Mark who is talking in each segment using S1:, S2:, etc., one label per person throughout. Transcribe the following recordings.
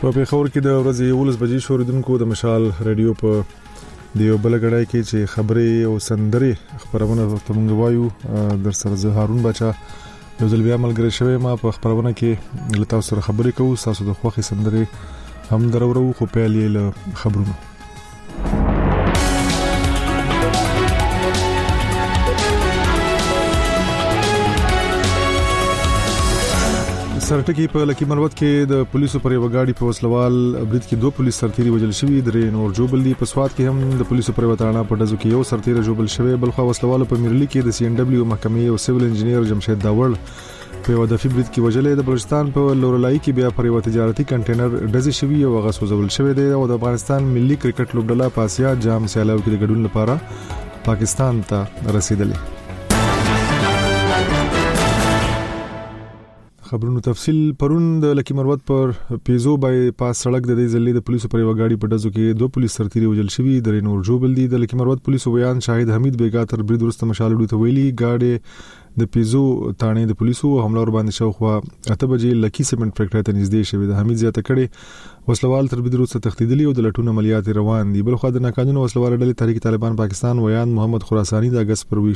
S1: په پیښور کې د ورځې 11 بجې شوریدونکو د مشال رادیو په دیو بلګړای کې چې خبرې او سندرې خبرونه تمونږ وایو در سره زه هارون بچا یو ځل بیا ملګری شوی ما په خبرونه کې لته سره خبرې کوو تاسو د خوخي سندرې هم درورو خو پیلې له خبرونو سرټکی په لکی مروت کې د پولیسو پر یو غاډي په وسلوال برید کې دوه پولیس سرتیري وژل شوی درې نور جوبل دي په سواد کې هم د پولیسو پر وتاړه په دزو کې یو سرتیري جوبل شوی بلخو وسلوال په میرلی کې د سی ان دبليو محکمې او سیول انجینیر جمشید داوړ په یو دفي برید کې وژلې د بلوچستان په لورلای کې بیا پر یو تجارتي کنټینر ډزې شوی او غا سوزول شوی دی او د افغانستان ملي کرکټ لوبډله په اسیا جام سیالاو کې د ګډون لپاره پاکستان ته رسیدلې خبرونو تفصيل پرون د لکی مروت پر پیزو بای پاس سړک د دې ځلې د پولیسو پر یو غاډي په دزو کې دوه پولیس سرتیري وژل شوی درې نور جوبل دي د لکی مروت پولیسو بیان شاهد حمید بیګا تر برید ورسته مشالډو ته ویلي غاډي د پیزو تانې د پولیسو حمله ور باندې شوخوا 8 بجې لکی سیمنټ فیکټری ته نږدې شوی د حمید زیاته کړي وسلوال تر برید ورسته تختیدلی او د لټون عملیات روان دي بل خو د ناقانونه وسلوال ډلې تحریک طالبان پاکستان ویان محمد خراسانی د اگست پر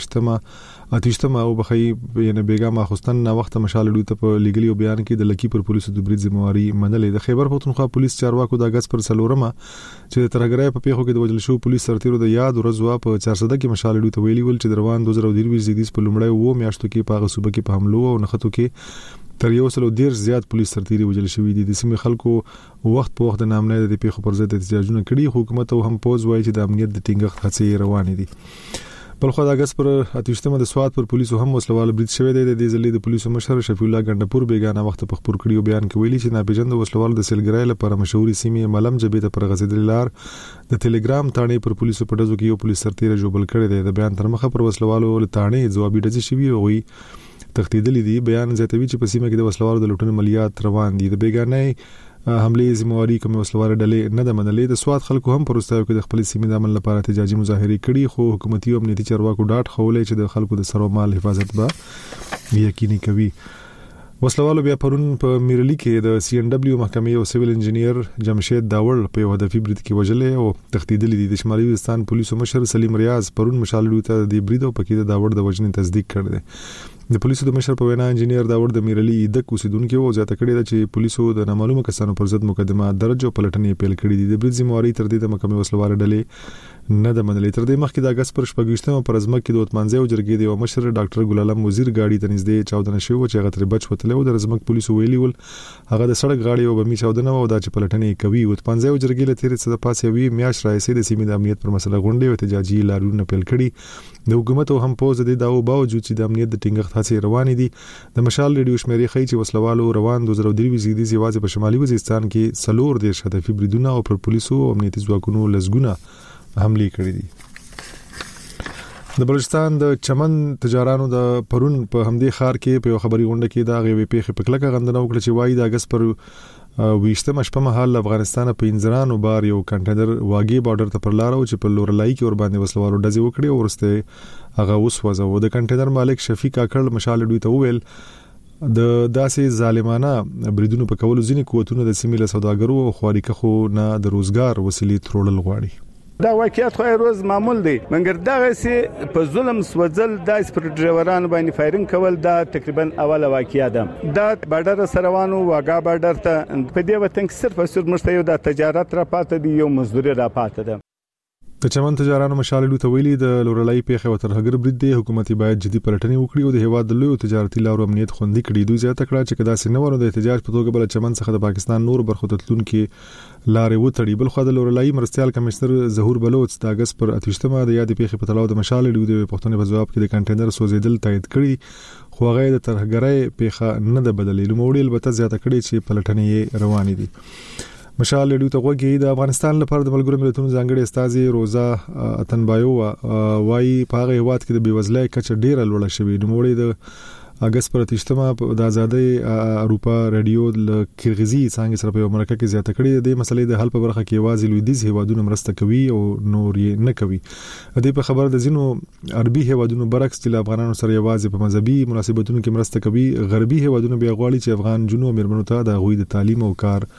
S1: 28 او بخی یعنی بیګا ماخستان نا وخت مشالډو ته په لیګلی بیان کې د لکی پر پولیسو د برید ذمہواری منلې د خیبر پختونخوا پولیس چارواکو د اگست پر سلورمه چې ترګرای په پیښو کې د وجل شو پولیس سرتیرو د یاد ورځوا په 400 کې مشالډو ته ویلي ول چې روان 2023 زیدیس په لومړی و میاشتو کې په غصوبه کې په حملو او نخښتو کې تر یو سلو ډیر زیات پولیس سرتیري وجل شوی دي د سیمې خلکو وخت په وخت د نامنه د پیښو پر ضد احتجاجونه کړي حکومت او هم پوز وایي چې د امنیت د ټینګښت هڅې روانې دي بل خو د اگست پر 28 د سواد پر پولیسو هم وسلوال برید شوی دی د دې ځلې د پولیسو مشر شفیع الله ګندپور بیگانه وخت په خبر کړیو بیان کې ویلي چې ناپېژند وسلوال د سیلګرای لپاره مشهوري سیمې ملم جبې ته پر غزیدل لار د ټلګرام تانې پر پولیسو په دزو کې یو پولیس سرتیری جوبل کړی دی د بیان تر مخه پر وسلوالو تانې جوابي ډزې شوی وي تختیدلی دي بیان زیاتوي چې په سیمه کې د وسلوالو د لټون عملیات روان دي د بیگانه حمله ذمہواری کوم وسلوال ډلې نه د منلې د سواد خلکو هم پروستایو کې د خپل سیمې د عمل لپاره احتجاجي مظاهره کړي خو حکومتي او امنیتي چارواکو ډاټ خولې چې د خلکو د سرو مال حفاظت به یقیني کوي وسلوالو بیا پرون په میرلی کې د سی ان دبليو محکمې او سیول انجینیر جمشید داوړ په یو هدفي برید کې وژلې او تختیدلی دي د شمالي وزستان پولیسو مشر سلیم ریاض پرون مشالډو ته د برید او پکې د داوړ د وژنې تصدیق کړ دی د پولیسو د مشر په وینا انجینیر داوړ د میرلی د کوسیدونکو او ځاته کړی چې پولیسو د نامعلومه کسانو پر ضد مقدمه درج او پلټنې پیل کړې دي د برید ذمہواری تر دې د محکمې وسلوال ډلې نه د منلې تر دې مخکې د اگست پر 28 پر ازمک کې د وتمنځه او جرګې د مشر ډاکټر ګل علم وزیر غاډي ته نږدې چاودنه شوی چې هغه تر بچ وتله او د ازمک پولیسو ویلي ول هغه د سړک غاډي او بمی چاودنه او د پلټنې کوي وتمنځه او جرګې له تیرې څخه پاسې وی میاش راځي د سیمې د امنیت پر مسله غونډې او احتجاجي لارونه پیل کړي د حکومت او هم پوز د داو باوجود چې د امنیت د ټینګښت هڅې روانې دي د مشال ریډیو شمیرې خي چې وسلوالو روان 2023 زیدي یوازې په شمالي وزیرستان کې سلور د هدفي بریدونه او پر پولیسو او امنیتي ځواکونو لزګونه حمله کړې دي د بلوچستان د چمن تجارانو د پرون په همدې خار کې په خبري غونډه کې دا غوي پیخه پکلکه غندنه وکړه چې وایي د اگست پر 20 شپه مهال افغانستان په انځرانو بار یو کنټینر واګي بارډر ته پر لارو چې په لورلای کې ور باندې وسلوالو ډزې وکړي او ورسته هغه وسوځو د کنټینر مالک شفیق اکړ مشالډو ته وویل د داسې ظالمانه بریدونو په کولو ځینې قوتونو د سیمې له سوداګرو او خواریکه خو نه د روزګار وسیلې ترول غواړي
S2: دا واقعیت خو روز معمول دی مګر دغه سي په ظلم سوځل د پر ډرایورانو باندې فایرینګ کول دا تقریبا اوله واقعیا ده دا بارډر سروانو واګا بارډر ته په دې وطن کې صرف اسور مشته یو د تجارت را پاتې دی یو مزدوري را پاتې ده
S1: د چمن تجارانو مشالډو ته ویلي د لورلای پیښه وترهګر برید دی حکومت باید جدي پلټنې وکړي او د هیواد د لوی تجارتي لارو امنیت خوندي کړي دوی زیاته کړه چې کدا سينورو د احتجاج په توګه بل چمن څخه د پاکستان نور برخو تلون کې لارې وتړي بل خو د لورلای مرستيال کمشنر ظهور بلوچ د اگست پر 28 د یاد پیښه په تلاو د مشالډو د پښتون په جواب کې د کنټینر سوزیدل تایید کړي خو هغه د ترهګرۍ پیښه نه د بدلې لوموړي البته زیاته کړي چې پلټنې روانې دي مشال لډو ته وګي د افغانستان لپاره د ملګرو ملتونو ځانګړي استاذي روزا اتنبایو وايي په هغه هواد کې د بیوزلۍ کچه ډیره لوړه شوې نو موړي د اگست پر 28 د آزادۍ اروپا رادیو د کرغزي څنګه سره په امریکا کې زیاته کړي د مسلې د حل په برخه کې واځي لویدیز هوادونو مرسته کوي او نور یې نه کوي د په خبر د زینو عربي هوادونو برعکس چې افغانانو سره یوازې په مذهبي مناسبتونو کې مرسته کوي غربي هوادونو بیا غواړي چې افغان جنوب مرمنو ته د غوي د تعلیم او کار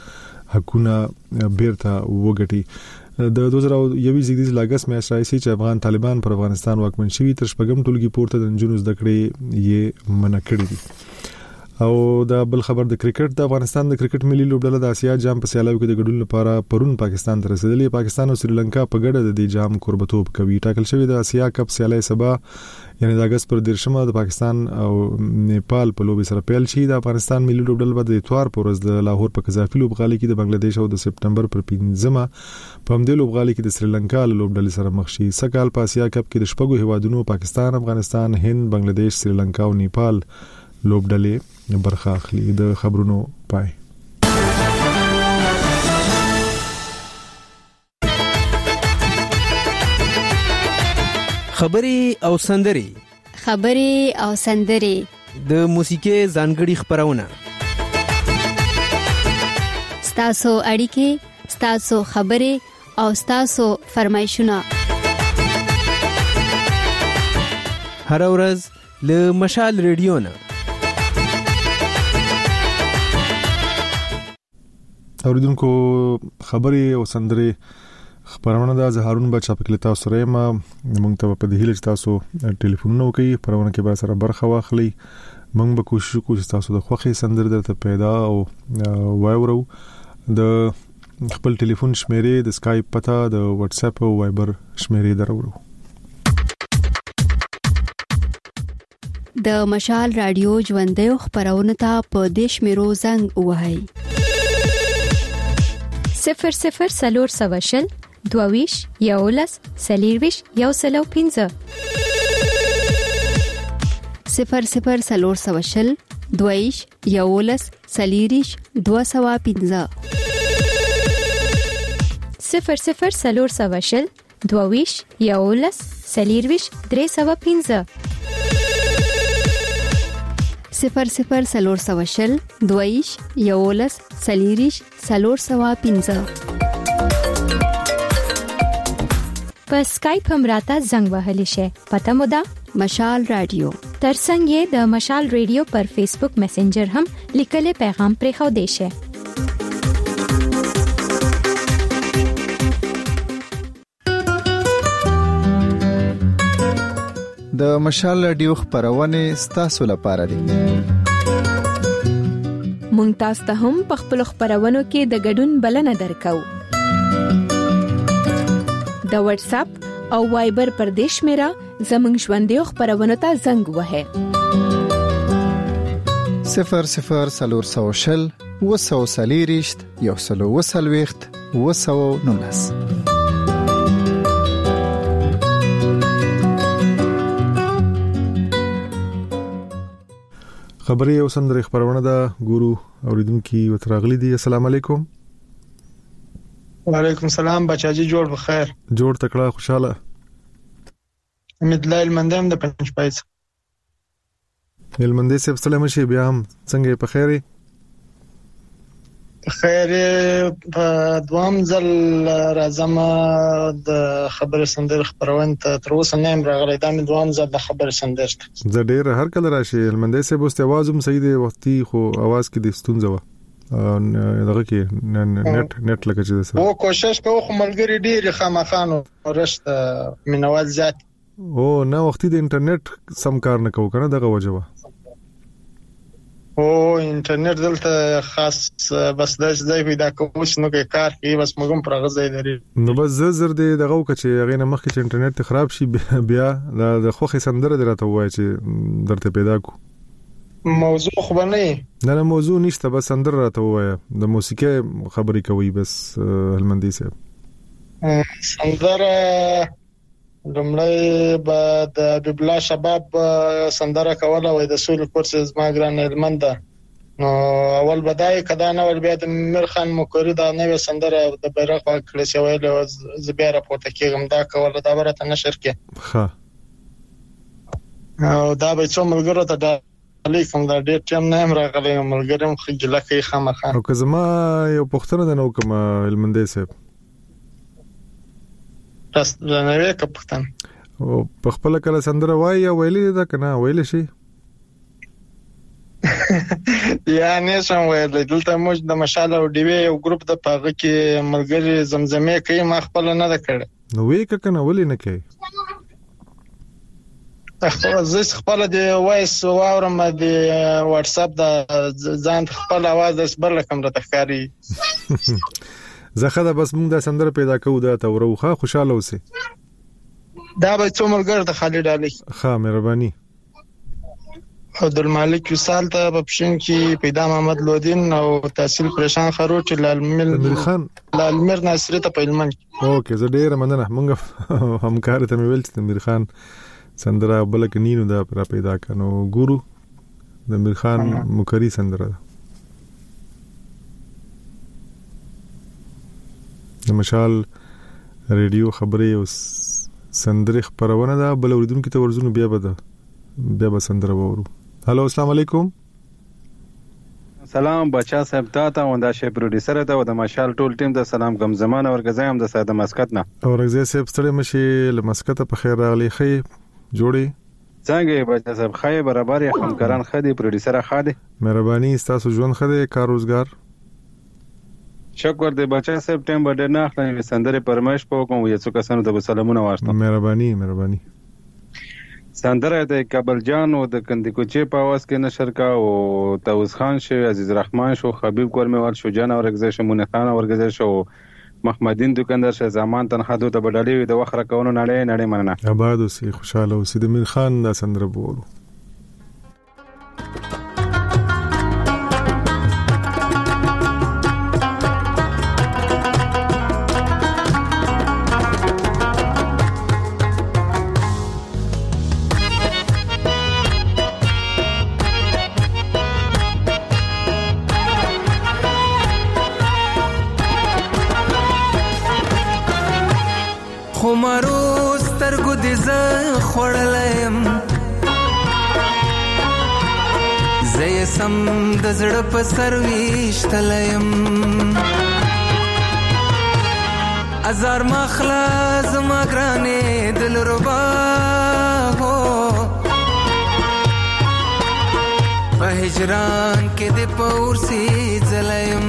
S1: حقونه بیرته وګټي. د 2021 زیږدیز لاګس میاشت راځي چې افغان طالبان پر افغانستان واکمن شوي تر شپږم ټولګي پورته د نجونو زده کړې یې منع کړې دي. او دا بل خبر د کرکټ د افغانستان د کرکټ ملي لوبډله د آسیا جام په سیالیو کې د ګډون لپاره پرون پاکستان ته رسیدلې. پاکستان او سریلانکا په ګډه د دې جام قربتوب کوي. ټاکل شوی د آسیا کپ سیالي سبا یعنی د اگست پر 13 د پاکستان او نیپال په لوبي سره پیل شي. د افغانستان ملي لوبډله به د اتوار پر ورځ د لاهور په قذافي لوبغالي کې د بنگلاديش او د سپټمبر پر 15 په همدې لوبغالي کې د سریلانکا لوبډلې سره مخ شي. سکهال په آسیا کپ کې د شپږو هیوادونو پاکستان، افغانستان، هند، بنگلاديش، سریلانکا او نیپال لوبډلې برخه اخلي. د خبرونو پای.
S3: خبري او سندري د موسیقي ځانګړي خبرونه
S4: ستاسو اړیکې، ستاسو خبري او ستاسو فرمایشونه
S3: هر ورځ له مشال ریډیو نه.
S1: اوریدونکو خبري او سندري خبرونه د هارون بچا په کلیتا سره ما مونږ ته په دې هیله چې تاسو ټلیفونونه وکړئ پرونه کې به سره برخه واخلي. مونږ به کوشش کوو چې تاسو د خوخي سندر درته پیدا او وایورو. د خپل ټلیفون شمیرې د اسکایپ پتا د واتس اپ او وایبر شمیرې درورو.
S4: د مشال رادیو ژوندې خبرونه ته په دیش میرو زنګ وهاي
S5: 00 22 یولس سلیرویش یو سلو 15
S4: 00 22 یولس سلیریش 215
S5: 00 22 یولس سلیرویش 315
S4: 00 22 یولس سلیریش 315
S5: په اسکایپ هم راته زنګ وهلی شي. پته مو ده
S4: مشال رادیو.
S5: ترڅنګ یې د مشال رادیو پر فیسبوک میسنجر هم لیکلي پیغام پرې خو دی شي.
S6: د مشال رادیو خبرونه ستاسو لپاره دي.
S5: مونږ تاسو ته هم په خپل خبرونو کې د ګډون بلنه درکو. د واتس اپ او وایبر پر دیش میرا زمنګ ژوندې خبرونه ته زنګ وهه
S6: 00 وسوسلیریشت یو سلو وسلويخت وسو نونس.
S1: خبري او سندري خبرونه دا ګورو اوریدونکو وتراغلي دي. السلام علیکم.
S7: وعلیکم السلام بچاجي جوړ بخیر.
S1: جوړ تکړه خوشاله.
S7: مدلای المندم د پنځ پایڅ.
S1: المندې سب سلام شي بیا هم څنګه په خیره؟
S7: خیر په دوام ځل راځم د خبر سندر خبرونه تر اوسه نیم راغلی. دا مې دوام ځل د خبر سندر
S1: زه ډیر هر کله راشي المندې سب واست आवाज هم صحیح دی وختي خو आवाज کې د ستونزه و دغه کې نت لکه چې
S7: و کوشش کوو خو ملګری ډیر خامخانو رشته منوال ذات
S1: او نه وختي د انټرنیټ سم کار نه کوو کنه دغه وجوه
S7: او انټرنیټ دلته خاص بس د ځای پیدا کوو نو کې کار کوي بس موږ پر غزې لري
S1: نو بس زر دې دغه وکړي هغه نه مخکې چې انټرنیټ خراب شي بیا د خوخي سندره درته وای چې درته پیدا کو
S7: موضوع خو
S1: نه موضوع نشته بس سندره راته وای د موسیقي خبرې کوي بس هلمندي صاحب
S7: سندره لمړی بعد ببلا شباب سندره کوله وای د سول کورسز ما ګران هلمند نو اول بدايه کدا نه ول بیا د مرخان مکری دا نوې سندره د بیرغ کله چې ویل زبیره پورته کېږم دا کوله دا برته نشر کې
S1: ها
S7: او دا به څو ملګرو ته علیکم دا ډېر ټیم نه راغلی ملګرم خجله کې خامخا
S1: او که زما یو پښتنه د نو کوم هلمندي صاحب
S7: تاسو نه وې کپتان
S1: او په خپل کله سندره وای یا ویلې دا کنه ویلې شي
S7: یا نه شم ویل دلته موږ د مشال او ډیوی یو ګروپ د پاغه کې ملګری زمزمه کوي ما خپل نه ده کړ
S1: نو وې کنه ولې نه کوي
S7: زه خپل د وایس واورم د واتس اپ د ځان خپل आवाज د صبر لکم را تخکاری
S1: زخه دا بس موږ د سندره پیدا کوو دا توروخه خوشاله اوسه
S7: دا به څو ملګر د خالد علي
S1: ښه مهرباني
S7: عبدالمالک وصال ته په پښین کې پیدا محمد لودین او تحصیل پرشان خروټ لالمیر
S1: خان
S7: لالمیر ناصری ته په علمن
S1: اوکې زه ډیر مننه موږ همکار ته ویل چې امیر خان سندره بلک نینو دا پر پیدا کنو ګورو د امیر خان مکری سندره د مشال ریډیو خبرې او سندره خبرونه دا بل اوریدونکو ته ورزونه بیا به سندره وورو هالو السلام علیکم
S8: سلام بچا صاحب تا وندا شی پروډوسر ته و د مشال ټول ټیم ته سلام کوم زمانه ورګزایم د ساده مسکت نه
S1: ورګزای صاحب ستړي مشي له مسکت په خیر راغلی خې جوړي
S8: څنګه بچا صاحب خې برابر یې همکاران خدي پروډوسر خاده
S1: مهرباني تاسو ژوند خدي کار روزګار
S8: شکر دې بچا صاحب ټیم باندې نه اخلي سندره پرمش په کوم یو څه کسانو ته سلامونه واشته
S1: مهرباني
S8: سندره د کابل جان او د کندی کوچې په आवाज کې نشر کا او توس خان شو عزیز رحمان شو حبیب کورموال شو جان اورګزې شو مونږ خان اورګزې شو محمدین دکاندار شه زمان تنها دوه بدلې د وخره کونو نړۍ مننه
S1: آباد اوسې خوشاله اوسې د امیر خان دا سندره بولو
S3: خمارو سترګو دې ز خړلم زې سم د زړه په سر ویشتلم ازار مخلا زما ګرانې دل ربا هو په هجران کې دې پورسي ځلم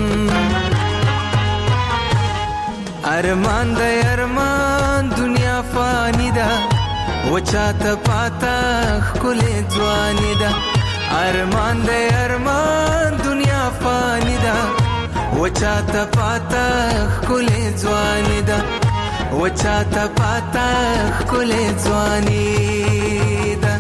S3: ارمان د ارمان دنیا فانی ده وچاته پاتا خلې ځواني ده ارمان د ارمان دنیا فانی ده وچاته پاتا خلې ځواني ده وچاته پاتا خلې ځواني ده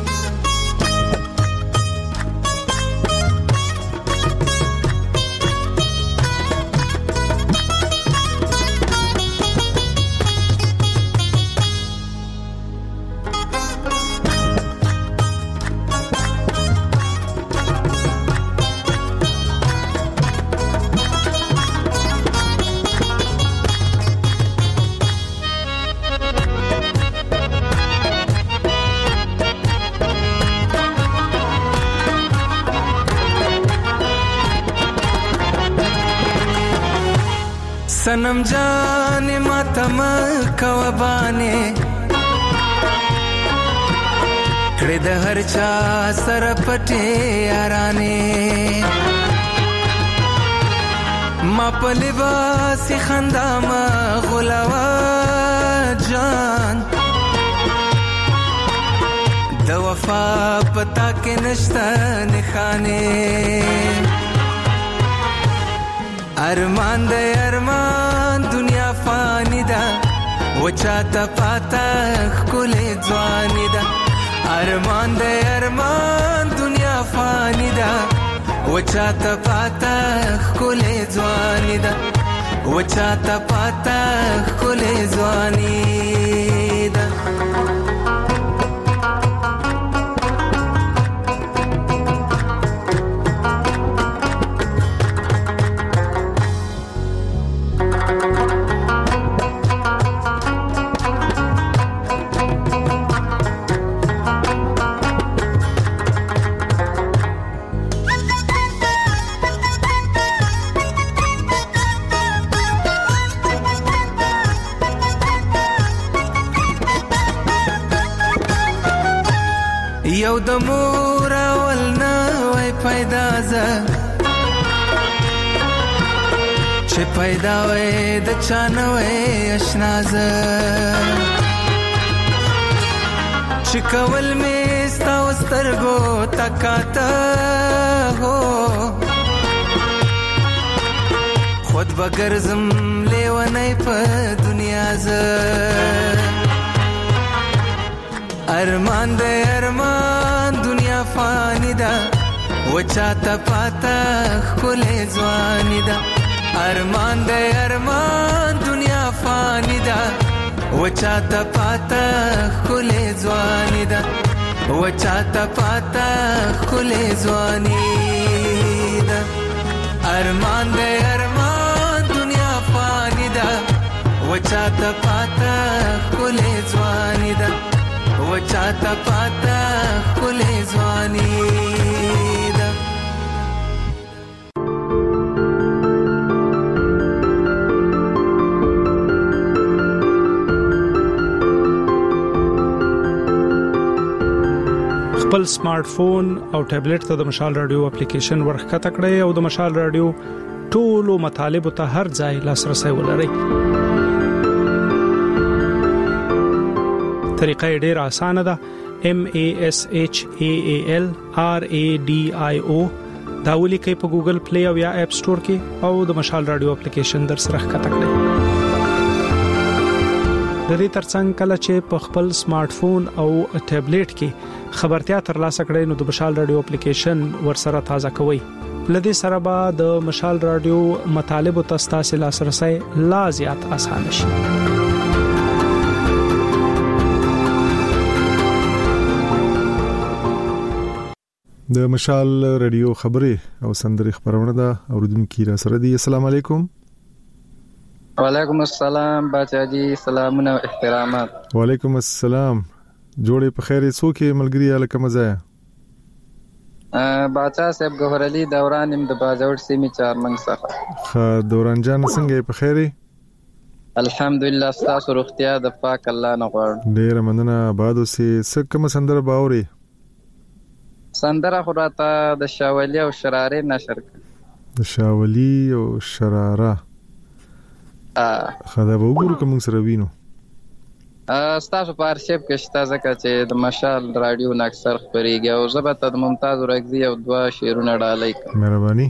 S3: सनम जाने मातम कवबाने कड़े द हर चा सर पटे याराने मा पलिबासी खंदा मा गुलावा जान द वफा पता के नश्ता निखाने ارمان د ارمان دنیا فانی ده وچاته پاتا خلې ځواني ده ارمان د ارمان دنیا فانی ده وچاته پاتا خلې ځواني ده وچاته پاتا خلې ځواني ده یو د مور اول نه وای پیدا ز چې پیدا وې د چانوې آشنا ز چې کول مې ستا سترګو تکاته هو خود بګرزم لیونی په دنیا ز ارمان دې ارمان دنیا فانی دا وچاته پاتا خلې ځواني دا ارمان دې ارمان دنیا فانی دا وچاته پاتا خلې ځواني دا وچاته پاتا خلې ځواني دا ارمان دې ارمان دنیا فانی دا وچاته پاتا خلې ځواني دا وچاته پاتا خلې ځواني دا
S9: خپل سمارټ فون او ټابلیټ ته د مشال رادیو اپلیکیشن ورخکته کړئ او د مشال رادیو ټولو مطالب ته هر ځای لاسرسي ولرئ. طریقه ډیره اسانه ده. MASHAALRADIO دا ولیکئ په ګوګل پلی او یا اپ سٹور کې او د مشال رادیو اپلیکیشن در سره ښکته کړئ. د دې ترڅنګ کله چې په خپل سمارټ فون او ټابلیټ کې خبرتیا ترلاسه کړئ نو د مشال رادیو اپلیکیشن ورسره تازه کوئ. لدې سره به د مشال رادیو مطالب او تاسو لاسرسي لا زیات اسانه شي.
S1: د مشال رادیو خبرې او سندري خبرونه ده اوریدونکو را سره دي. السلام علیکم.
S10: وعلیکم السلام باچا جی، سلامونه او احترامات.
S1: وعلیکم السلام. جوړې په خیر څوک ملګری الکه مزه
S10: باچا صاحب ګوهر علي دوران د باجوړ سیمې چارمنګ څخه.
S1: دوران جان څنګه په خیرې؟
S10: الحمدلله ستاسو روغتیا د پاک الله نه غواړم.
S1: ډیر مننه. بادو سي سکه مسندر باوري
S10: سندره خو راته د شاولي او شراره نشر کړ.
S1: د شاولي او شراره خدا به وګورو کوم سره وینو.
S10: ستاسو په ارشیف کې شته ځکه چې د مشال رادیو نه اکثر خبريږي او زبط د ممتاز رغزي او دوا شیرونه ډالۍ.
S1: مهرباني.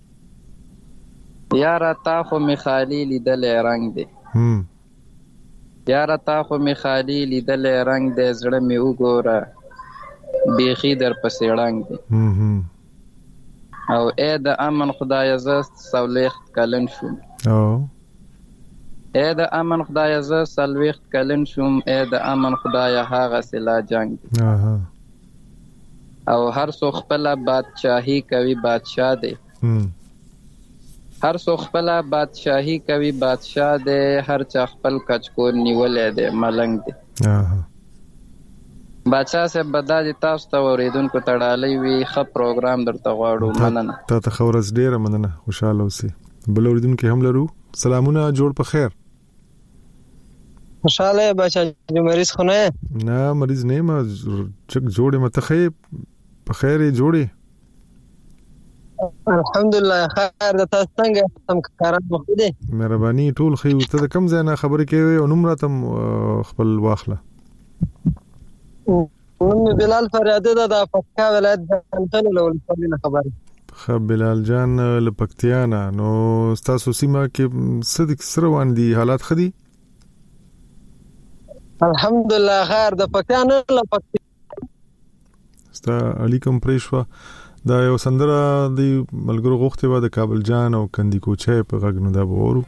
S10: یاره تا خو میخالی لیدل رنگ دی. یاره تا خو میخالی لیدل رنگ دی زړه می وګوره بیخي در پسې رنگ دی. او اې د امن خدای زست سولېخت کلن شوم. اې د امن خدای ز سلويخت کلن شوم. اې د امن خدای هاغه سلا جنگ. او هر څو خپل بادشاہي کوي بادشاہ دی. هر څو خپل بادشاہي کوي بادشاہ دی. هر چا خپل کچکور نیولې دی ملنګ دی. بادشاہ صاحب بداجي تاسو ته اوریدونکو تړالې وی خ پروګرام درته غواړو. مننه.
S1: ته خورز ډیره مننه. خوشاله اوسئ. بل اوریدونکو هم لرو. سلامونه جوړ په خیر.
S11: خوشاله بچا جو مریض خونه
S1: نه مریض نه ما چک جوړه متخې په خیر جوړي.
S11: الحمدلله خیر د تاسو څنګه تم کاران مخدي.
S1: مهرباني ټول خو ته د کم ځای نه خبرې کوي او نوم راتم خپل واخله.
S11: نوم بلال فریاده د پکا ولایت د انټل ول خبره.
S1: بلال جان لپکتیانا نو تاسو سیمه کې صدق سره وان دي حالات خدي؟
S11: الحمدلله خیر د پکتیانا لپکتیا
S1: ستا علیکم پریشوا دا یو سندره دی ملګرو غوښته و د کابل جان او کندی کوچه په غږ نه دا وورو.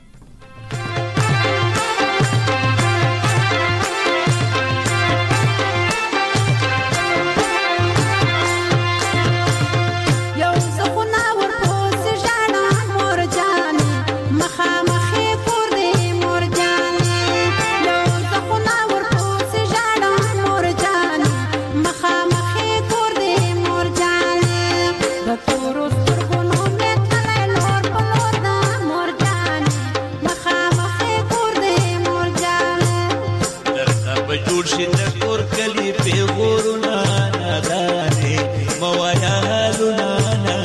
S12: کلی په غورنا نادانه موایا لونا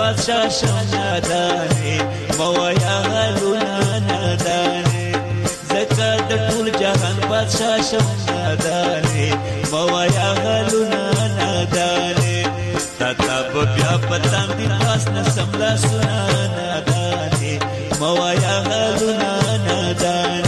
S12: بادشاہ شم نادانه موایا غلونا نادانه زکا د ټول جهان بادشاہ شم نادانه موایا غلونا نادانه تا بیا پتام دی پاس نسم لا سنا نادانه موایا غلونا نادانه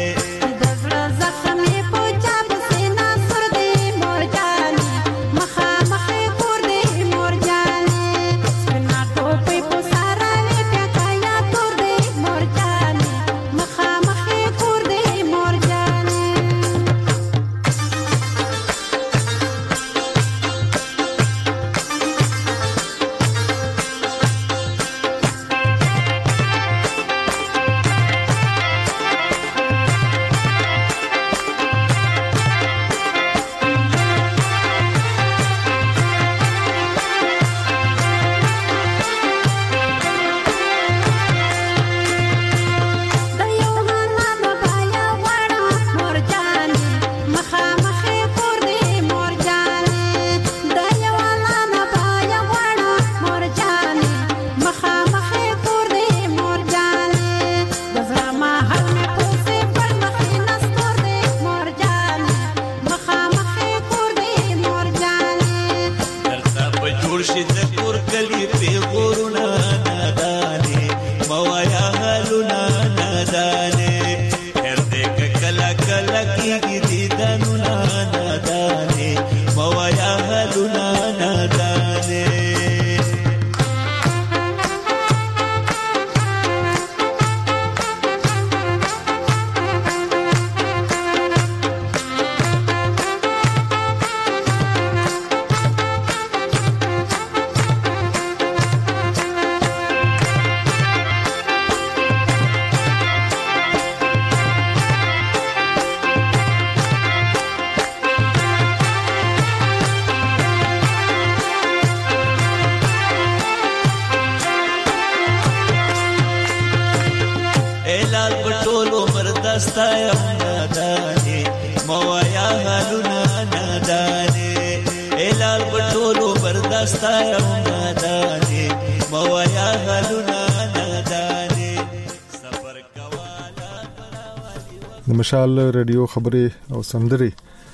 S1: د مشال رادیو خبري او سندري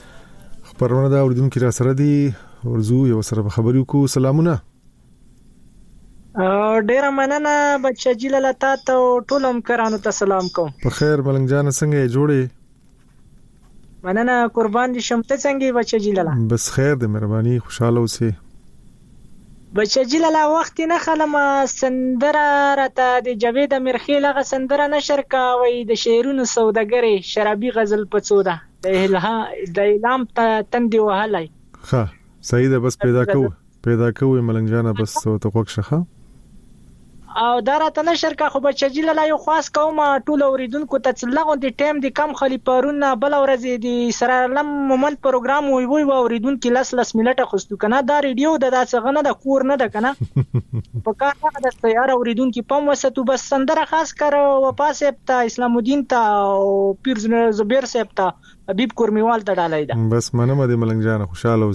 S1: خبرونه دا اوریدونکو را سره دي ورزو یو سره خبري کو سلامونه
S13: ډیر مننه بچا جیلاله تاسو ټول همکارانو ته سلام کوم
S1: په خیر ملنګ جان څنګه جوړې
S13: مننه قربان دي شم ته څنګه بچا جیلاله
S1: بس خیر د مهرباني خوشاله اوسې
S13: بچا جیلاله وخت نه خلم سندره راته د جاوید امرخیل غ سندره نشر کاوي د شعرونو سوداګری شرابي غزل پڅودا د اعلام تندي وهلای
S1: ها صحیح ده بس پیدا کوو ملنګ جان بس ته خوښ شخه
S13: او دراته نشر کا خو بچا جیلاله یو خاص کوم ټول اوریدونکو ته څلغه د ټیم د کم خلی پرونه بل ورځ د سره لم مومنت پروګرام وي اوریدونکو لاس منټه خوستو کنه دا ریډیو د داسغه نه د کور نه ده کنه په کار نه د سیاره اوریدونکو پم وساتو بس سندره خاص کر و پاسه ته اسلام الدین ته او پیر زبیر صاحب ته حبیب کورمیوال ته ډالای دا
S1: بس منم د ملنګ جان خوشاله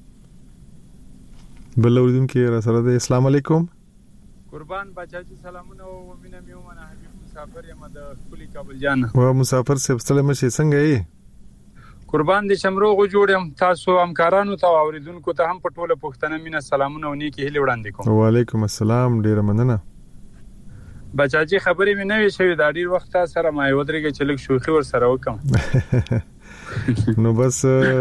S1: اوسې بل اوریدونکو را سره د اسلام علیکم
S14: قربان بچاجي سلامونه او مینه میومنه حبیب مسافر یم د کلی کابل جان
S1: و مسافر سب سلام شي څنګه یې
S14: قربان دي شمروغ جوړم تاسو همکارانو ته اوریدونکو ته هم په ټوله پښتنه مینه سلامونه او نیکی هیله وړاندې کوم
S1: وعلیکم السلام ډیر مننه
S14: بچاجي خبرې مې نه وی شوې د ډیر وخت سره ما یو درګه چې لک شوخي ور سره وکم
S1: نو بس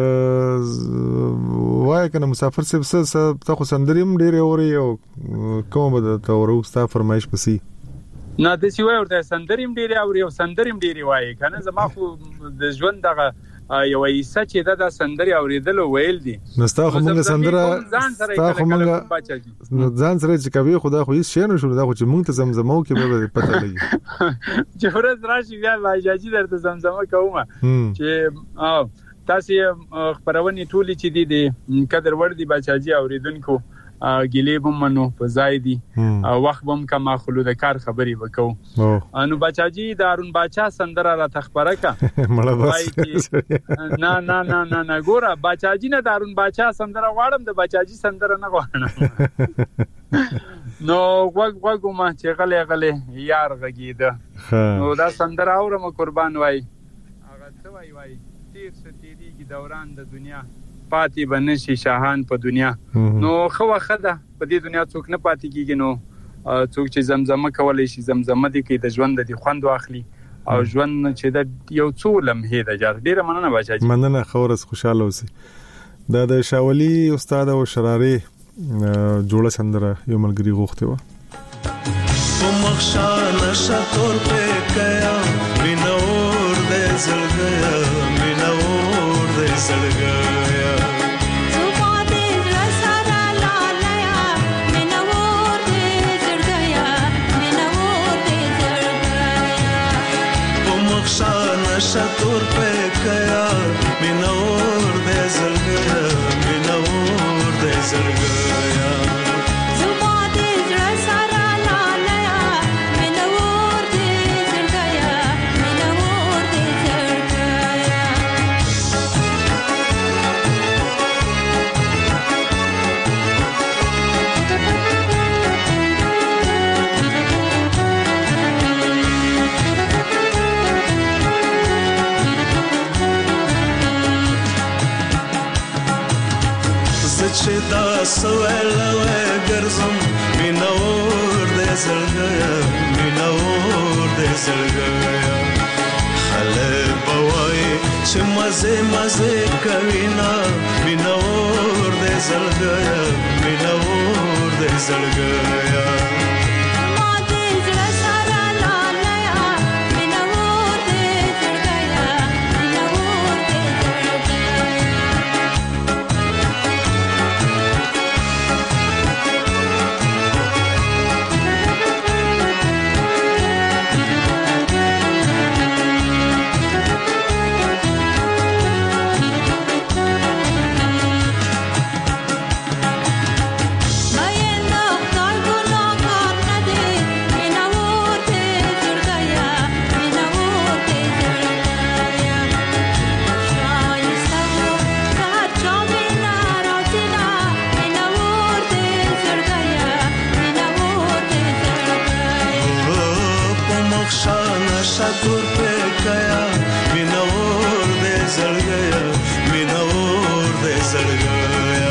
S1: وای کنه مسافر سب ته خو سندریم ډیر اوري او کوم به ته ورستا فرمایش پسی
S14: نه د سی وای ورته سندریم ډیر اوري او سندریم ډیر وای کنه زما خو د ژوند دغه یو ایسه چې دا سندري اوریدل ویل دي
S1: نو ستا خو موږ سندره ستا خو موږ ځان سره چې کوي خدا خو هیڅ شي نه شو دا خو چې موږ ته زمزمو کې به پته لګي
S14: چې ورځ راشي بیا واجاجي درته زمزمه کومه چې تاسو خبرونه ټولې چې دي قدر ور دي بچاجي اوریدونکو ګلې بم منو په زای دي وخت بم کما خلود کار خبري وکاو انو بچاجي دارون باچا سندره را تخبره کا
S1: مړه بس
S14: نه ګوره بچاجي نه دارون باچا سندره غواړم د بچاجي سندره نه غواړم نو وګ ما چې غلې یار غږیده نو دا سندره اورم قربان وای هغه څه وای تیر ستېریږي دوران د دنیا پاتې بنشي شاهان په دنیا نو خو خده په دې دنیا څوک نه پاتې کیږي نو څوک چې زمزمه کولای شي زمزمه دي کې د ژوند د خوند واخلي او ژوند چې د یو څو لمحې د جار ډیره مننه بچاجي
S1: مننه خورس خوشاله اوسئ دا د شاولي استاد او شراري جوړه سندره یو ملګری غوښته و
S12: په مخشانه شتور په کیا مینور دې زړګیا مینور دې زړګیا شتور په کیا مینور دې زړګیا مینور دې زړګیا زما دې زړه سره لالیا مینور دې زړګیا مینور دې زړګیا چې دا سوالوي ګرځم مینور دې زړګیا مینور دې زړګیا خلک بوای چې مزه کوي نا مینور دې زړګیا مینور دې زړګیا شتور په کیا مینور دې زړګیا مینور دې زړګیا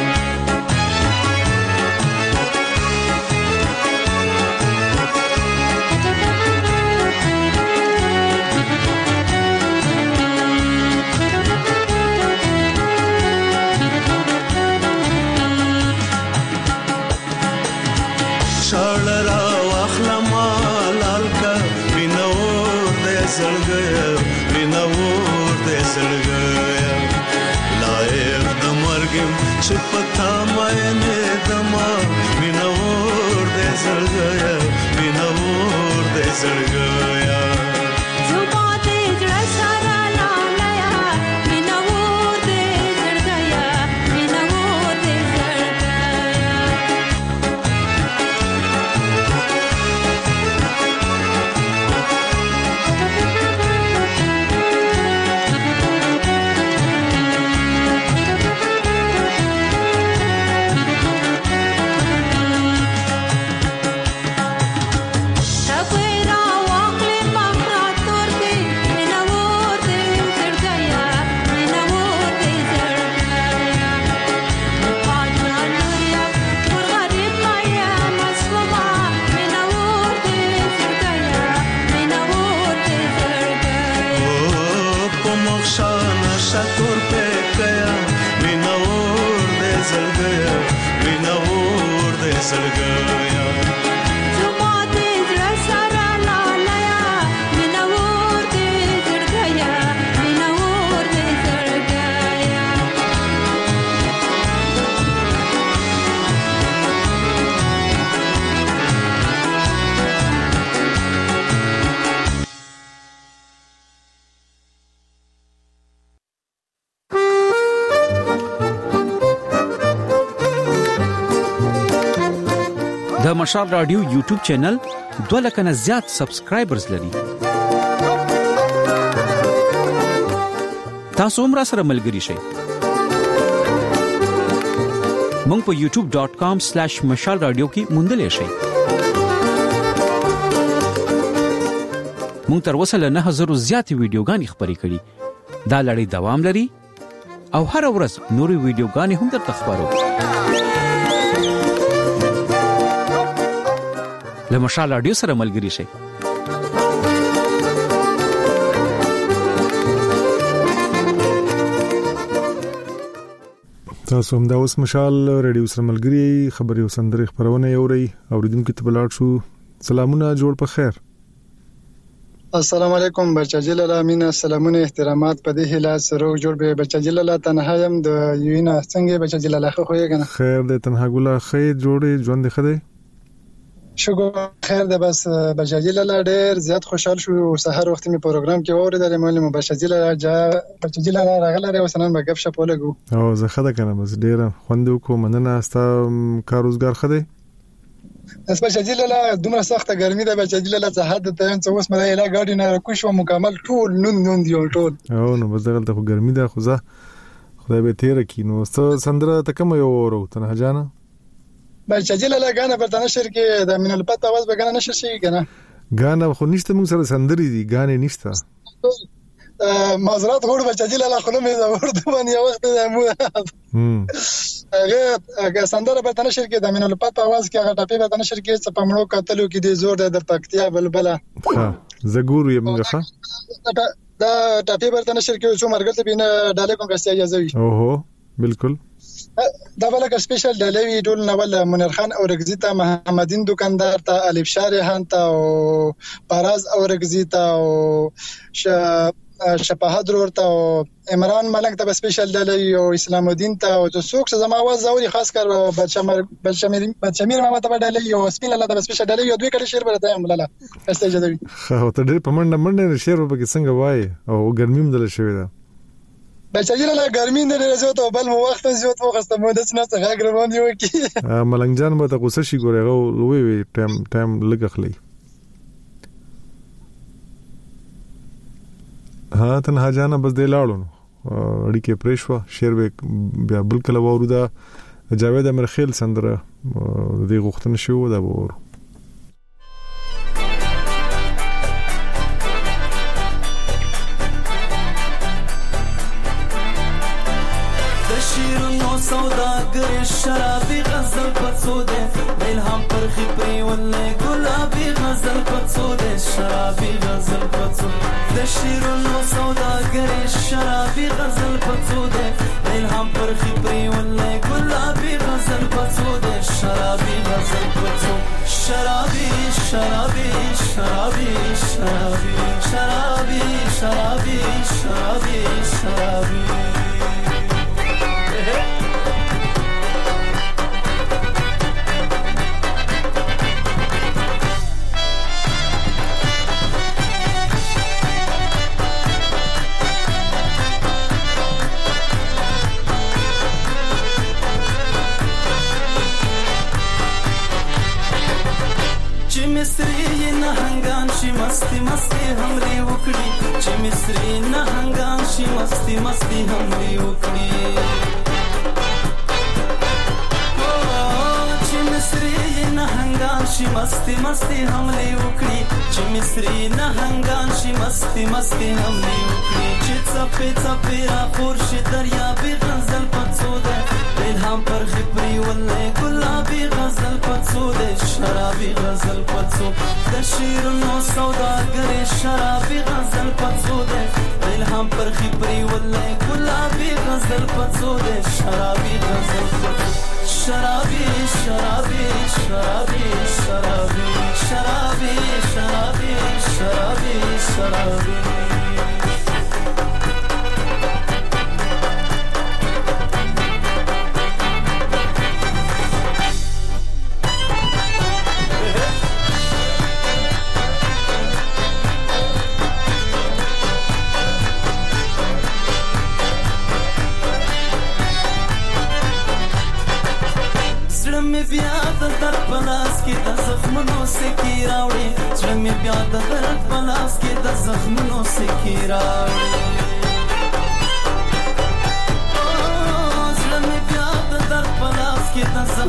S12: شړرا واخلما لالکا مینور دې زړګیا مینور دې زړګیا لایق د مرګم چې پتا مې نه دما مینور دې زړګیا مینور دې زړګیا شتور په کیا مینور دې زړګیا مینور دې زړګیا زما دې زړه سره لالیا مینور دې زړګیا مینور دې زړګیا
S15: د مشال رادیو یوټیوب چینل 2 لک نه زیات سبسکرایبرز لري. تاسو هم را سره ملګري شئ. مونږ په youtube.com/mashalradio کې موندلې شئ. مونږ تر اوسه له 9000 زیاتې ویډیوګانې خپرې کړې. دا لړۍ دوام لري او هر ورځ نورې ویډیوګانې هم درته خبرو. له مشال رادیو سره ملګري شئ.
S1: تاسو هم دا اوس مشال رادیو سره ملګري خبري او سندري خبرونه اوري اوریدونکو ته بلاړ شو. سلامونه جوړ په خیر.
S16: السلام علیکم بچا جلال امین. سلامونه احترامات په دې هلا سره جوړ به بچا جلال تنها يم د یوینا څنګه بچا جلال خو یې کنه
S1: خیر د تنها ګولا خیر جوړې ژوند خده
S16: شکر خیر ده. بس بچا جلال ډېر زیات خوشحال شو. سحر وخت می پروګرام کې اوریدل معلومه بچا جلال راغله او سنن به غف شپ ولګو
S1: او زه خده کنه بس ډېر خوند کو مننه استا کار روزګار خده.
S16: اس بچا جلال دومره سخته ګرمي ده بچا جلال څه حد ته څه اوس مله اله ګاډي نه کوشو مکمل ټول نون دی ټول
S1: او نو بس دغه ته ګرمي ده خو زه خدای به تیر کینو. سندره تکم یو ورو تنها جانا
S16: بچا جلال غانا پر تنشر کې د من الپت आवाज به غانا نشه شي کنه
S1: غانا خو نشته موږ سره سندري دي غانې نشته
S16: معذرت غوړ بچا جلال خلم یې ورته باندې وخت ده مو هغه سندره په تنشر کې د من الپت आवाज کې هغه ټاپې په تنشر کې څه پمړو کتلو کې دي زور د پکتیا بلبله
S1: ها زګور یې موږ ښه
S16: دا ټاپې په تنشر کې څو مرګته بینه ډاله کوم کسي اجازه وي.
S1: اوهو بالکل
S16: دا بلکه سپیشل ډاله وی ټول نوول منیر خان او رگزیتا محمدین دکاندار ته الف شارحان ته او پاراز او رگزیتا او شپاهدر ورته او عمران ملنګ ته سپیشل ډاله او اسلام الدین ته او څوک زما आवाज اوري خاص کر بچمیر محمد ته ډاله او سپیل الله ته سپیشل ډاله یو دوی کله شعر ورته ملاله استاجه دوی
S1: خو ته ډېر پمنډه شعر وبکې څنګه وای او ګرمیم دل شوی دا
S16: بچا جلال ګرمي نه راځو ته بل مو وخت زیات وخت مو د څه څنګه ګرمون یو کی
S1: ملنګ جان به ته غوسه شي ګورغه لوی ټایم لګخلی. ها تنها جانا بس دې لاړو اړي کې پرېښو شعر بیا بل کله وورو دا جاوید امرخیل سندره دې غوښتنه شو دا وورو.
S12: سوداګر شرابي غزل پڅو دے الهام پر خپري ولې ګلابي غزل پڅو دے شرابي غزل پڅو د شیرونو سوداګر شرابي غزل پڅو دے الهام پر خپري ولې ګلابي غزل پڅو دے شرابي غزل پڅو شرابي شرابي شرابي شرابي شرابي شرابي شرابي شرابي مصری نه هنګان شي مستی مستی همري وکړي چې مصری نه هنګان شي مستی مستی همري وکړي چې مصری نه هنګان شي مستی مستی همري وکړي چې مصری نه هنګان شي مستی مستی همري وکړي چې څپې څپې را پور شي دریا به غزل پڅو ده الهام پر خپري ولې ګلابي غزل پڅو ده شرابي غزل پڅو د شیرونو سوداګر شرابي غزل پڅو ده الهام پر خپري ولې ګلابي غزل پڅو ده شرابي غزل پڅو شرابي شرابي شرابي شرابي شرابي شرابي شرابي شرابي زړه بیا د درد پلاس کې د زخمونو سکی راوړي زړه بیا د درد پلاس کې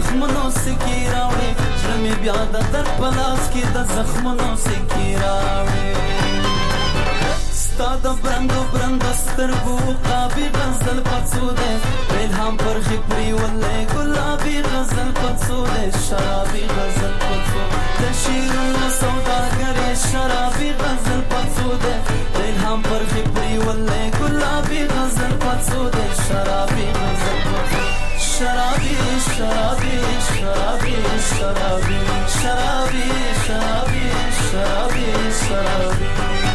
S12: زخمونو سکی راوړې زړه مې بیا د درد په لاس کې د زخمونو سکی راوړې ستا د برندو برندو سترګو قابي غزل پڅو دی الهام پر خپري ولې ګلابي غزل پڅو دی شرابي غزل پڅو د شیرونو سوداګرې شرابي غزل پڅو دی الهام پر خپري ولې ګلابي غزل پڅو دی شرابي غزل پڅو شرابي شرابي شرابي شرابي شرابي شرابي شرابي شرابي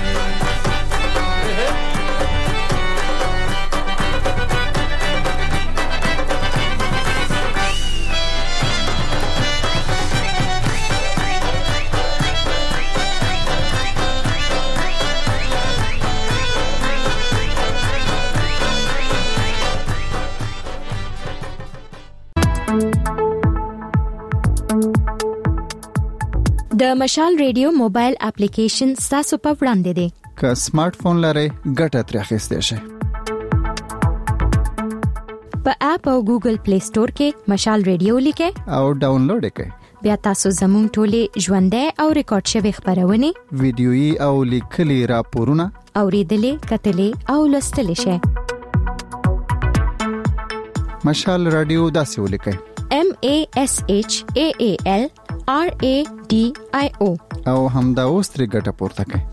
S5: د مشال ریډیو موبایل اپلیکیشن تاسو په وړاندې دی
S6: که سمارټ فون لرئ ګټه ترې اخیستئ شئ
S5: په اپ او ګوګل پلی سٹور کې مشال ریډیو لیکئ
S6: او ډاونلوډ کړئ
S5: بیا تاسو زموږ ټولې ژوندۍ او ریکارډ شوی خبرونه
S6: ویډیويي او لیکلي راپورونه
S5: اوریدلې کتلې او لوستلې شئ
S6: مشال رادیو داسې ولیکئ
S5: MASHAAL RADIO
S6: او همدا اوس ترې ګټه پورته کړئ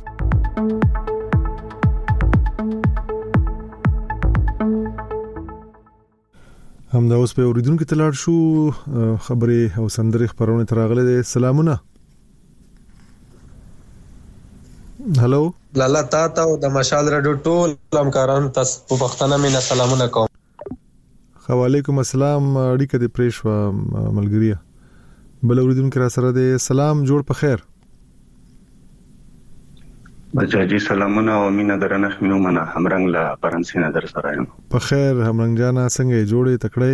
S1: همدا اوس په اوریدونکو ته لاړ شو خبرې او سندرې خبرونه تراغله دي سلامونه هالو
S11: لالا تا او د مشال رادیو ټول همکاران تاسو په پښتنه مینه سلامونه کوم
S1: وعلیکم السلام اړیکه دې پریښو ملګریه بل اوریدونکو را سره دې سلام جوړ په خیر
S17: بچاجي سلامونه او مینا درنه خمینو منا همرنګ لا پرنسینه در سره یم
S1: په خیر همرنګ جانا څنګه جوړې تکړه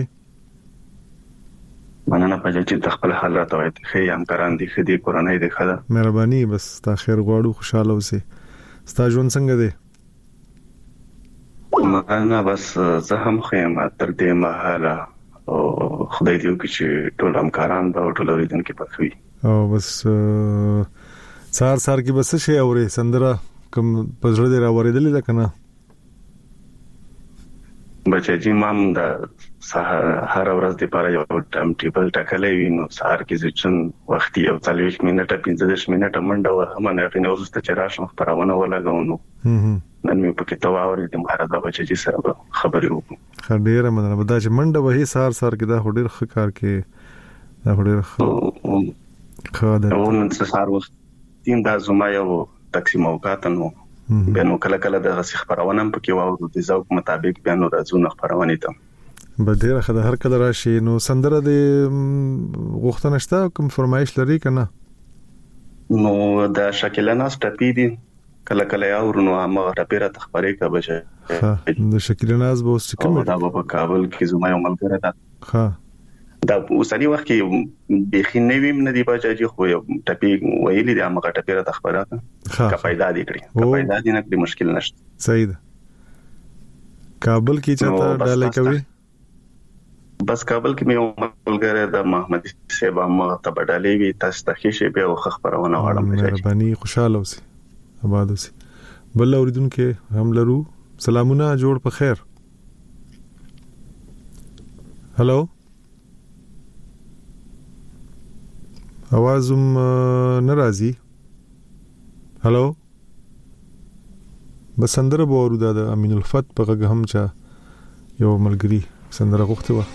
S17: مننه پچاجي خپل حالات او خې همکاران دي خدي کورنۍ دي خدا
S1: مهرباني بس تا خیر غواړو خوشاله اوسې ستا ژوند څنګه دی
S17: مننه بس زه هم خیم تر دې مهاله او خدای دې وکړي چې ټول همکاران به ټول اوریدونکو پخوي
S1: او بس سار کې بس شي اورې سندره کوم پزړه دې راوړېدلې ده کنه
S17: بچاجي مام د هر ورځ د پاره یو ټایم ټیبل ټاکلې وینو سار کې ځکه وختي او 40 منټه 15 منټه منډه وهم نه غنه ورسته چې راشم خبرونه ولګاونو نن مې پکې تواورې د مهارت بچاجي سره خبرې وکړو
S1: خډيره مننه بدا چې منډه وهي سار کې دا هډیر خکار کې دا هډیر خاله
S17: او نن سار وخت تیم د زما یو تقسیم اوقاتنو بنو کله کله د خبرونه هم پکې واو د ذوق مطابق بیان راځو خبرونه ته
S1: بدیره خدای هر کله راشي نو سندره د غوښتنه شته کوم فرمایش لري کنه
S17: نو د شکلنا سټپیدي کله کله یاورونو هغه ټپیره تخبرې کا بشه
S1: د شکلناز به اوس کوم
S17: دا په کابل کې زما یو ملګری ده
S1: ها
S17: دا اوسنی وخت کې بخي نویم ندی بچاجي خو یو ټپی ویلي د هغه ټپیره تخبرات کا پیدا دي کړی کا پیدا دي نه کړی مشکل نشته
S1: صحیح ده کابل کې چاته ډالې کوي
S17: بس کابل کې مې ملګری د محمد سیبا ما ته بدلې وی تاسو ته شي به خبرونه وړم
S1: مهرباني خوشاله اوسئ آباد اوسئ بل اوریدونکو هم لرو سلامونه جوړ په خیر هالو आवाज ناراضي هالو بس سندره به ورو د امین الفت په غږ هم چا یو ملګری سندره غوښته و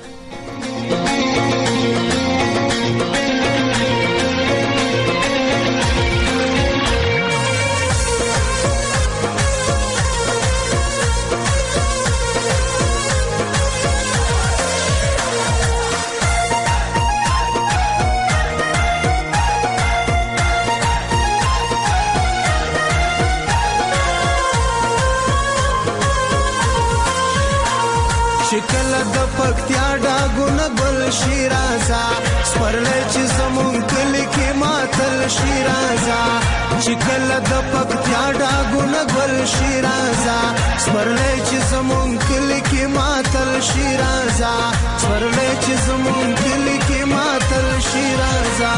S3: شکل د پکتیا ډاګونه ګل شیرازا سپرلې چې زمون کلی کې ماتل شیرازا شکل د پکتیا ډاګونه ګل شیرازا سپرلې چې زمون کلی کې ماتل شیرازا سپرلې چې زمون کلی شیرازه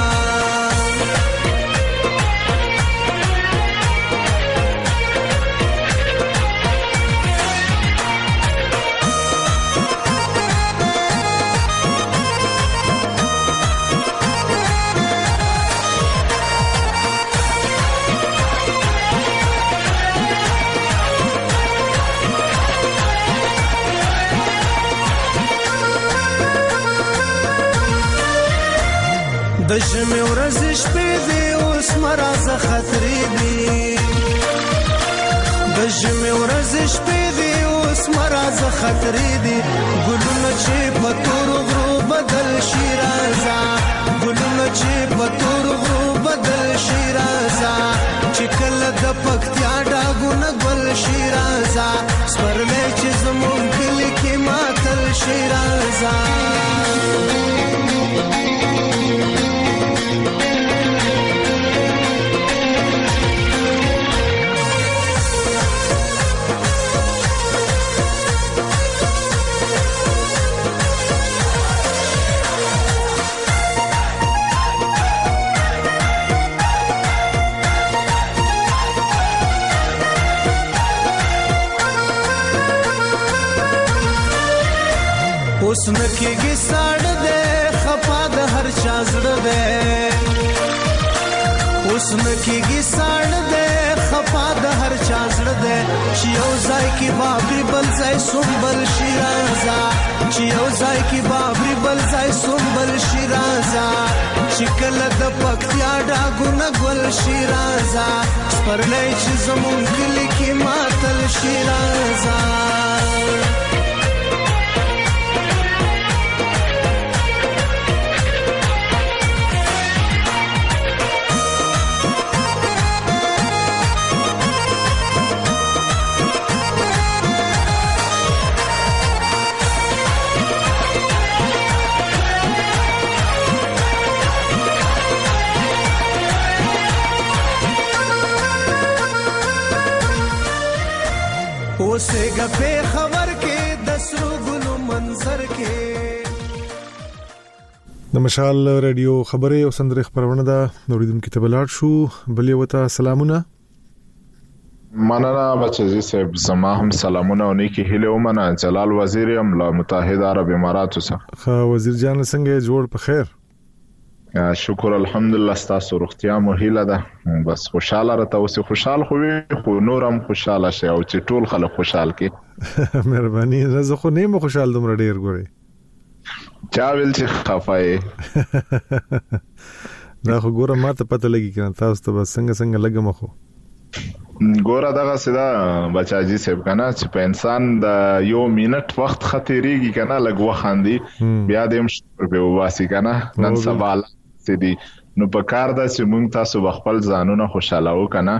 S3: د ژمي ورځې شپې دي اوس مرازه خطرې دي د ژمي ورځې شپې دي اوس مرازه خطرې دي ګلونه چې په تورو غرو بدل شي رازه ګلونه چې په تورو غرو بدل شي رازه چې کله د پکتیا ډاګونه ګل شي رازه سپرلی چې زموږ کلي کې ماتل شي رازه اوس نکېږي ساړه دی خفا د هر چا زړه دی اوس نکېږي ساړه دی خفا د هر چا زړه دی چې یو ځای کې بابري بل ځای سنبل شي رازه چې یو ځای کې بابري بل ځای سنبل شي رازه چې کله د پکتیا ډاګونه ګل شي رازه سپرلی چې زموږ کلي کې ماتل شي رازه اوسېږه په خبر کې د سرو ګلو منظر کې
S1: د مشال رادیو خبرې او سندرې خبرونه ده نوریدونکو ته بلار شو بلې وته سلامونه
S18: مننه بچی صاحب زما هم سلامونه او نیکی هیله ومنه جلال وزیر املا متحده عرب امارات څخه
S1: وزیر جان څنګه جوړ په خیر
S18: شکر الحمدلله ستاسو روغتیا مو هیله ده بس خوشاله راته اوسې خوشحال خو نورم خوشاله شي او چې ټول خلک خوشحال کی
S1: مهرباني زه خو نه مو خوشحال دومره ډیر ګوري
S18: چا ویل چې خفای
S1: دا خو ګوره ماته پته لګی کنه تاسو ته بس څنګه لګم خو
S18: ګوره دغه سدا بچاجي صاحب کنه چې په انسان د یو منټ وخت خطرېږي کنه لګ وخاندي بیا دیم په واسي کنه نن سوال سدي نو په کار دا چې مونږ تاسو خپل ځانونه خوشاله وکنه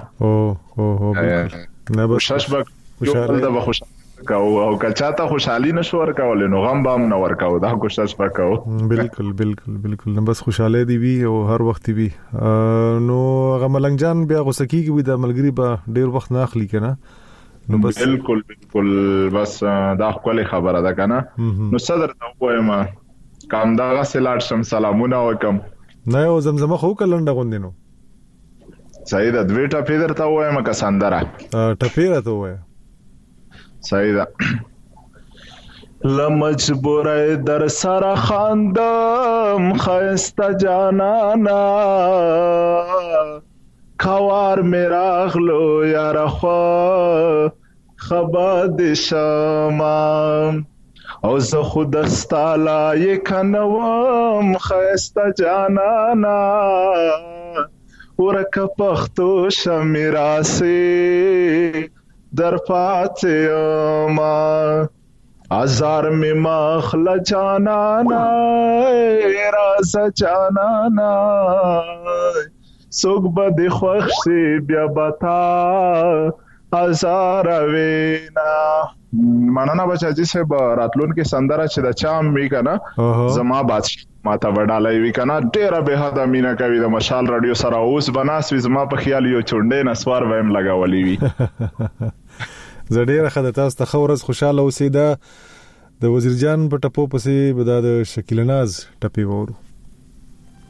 S18: نه بس خوشاله د خوشاله او کچاته خوشحالي نشو ورکول نو غم بام نه ورکاو دا کوشش وکاو
S1: بالکل نه بس خوشاله دی وی او هر وخت وی نو غملنګ جان بیا غوسکی کی د ملګری به ډیر وخت نه اخلي کنه نو بس
S18: بالکل بس دا خپل خبره ده کنه نو صدر ته وایم کام دا سلاټ شم سلامونه وکم
S1: نه او زمزمه خو کلنډه غوندینو
S18: سید دویټه پیدر ته وایم کا سندره
S1: ټپیره ته وایم
S18: سیدا لمجبورای در سره خاندم خسته جانانا خوار میراغلو یار خو خبر دشما او زه خود استالای کنوم خسته جانانا ورکه پختو شمیراسی در فاتما ازار می مخل جانانا راز جانانا سوک بدی خوخشی بیا بتا ازار وینا مننه بچاجي صاحب راتلون کې سندره چې د چام وی کنه زما بادشاہ ماته وډالای وی کنه ډیره به حد مینا کوي د مشال رادیو سره اوس بناس وی زما په خیال یو چونډې نسوار ویم لگاولې وی
S1: زړه خدای تاسو ته خورز خوشاله اوسېدا د وزیر جان په ټپو پسې بدا د شکیل ناز ټپي وورو